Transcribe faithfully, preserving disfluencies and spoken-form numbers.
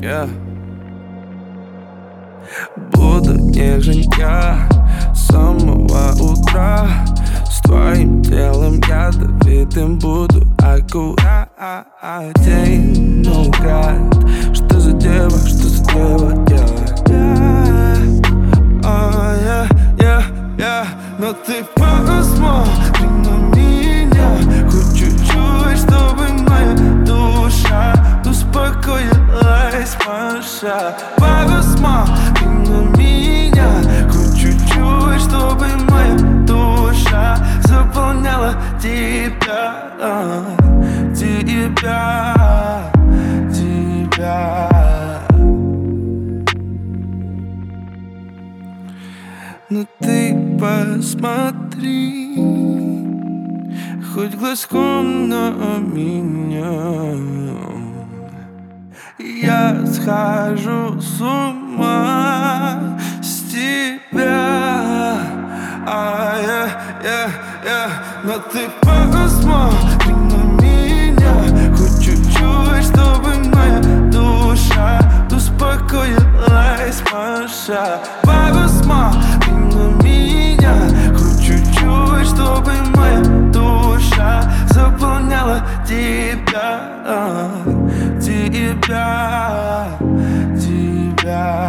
Yeah. Буду нежен я с самого утра. С твоим телом ядовитым буду аккуратен. Наугад. Что за дева, что за дева делает? Oh, yeah, yeah, yeah. Но ты посмотри на меня, хоть чуть-чуть, чтобы моя душа успокоилась, Маша. Посмотри на меня, хоть чуть-чуть, чтобы моя душа заполняла тебя, тебя, тебя. Но ты посмотри хоть глазком на меня. Я схожу с ума с тебя. А, yeah, yeah, yeah. Но ты посмотри на меня, хоть чуть-чуть, чтобы моя душа успокоилась, Маша. Посмотри на меня, хоть чуть-чуть, чтобы моя душа заполняла тебя, тебя, тебя.